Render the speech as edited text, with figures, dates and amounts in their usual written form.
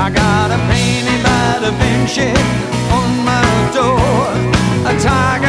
I got a painted by Da Vinci on my door, a tiger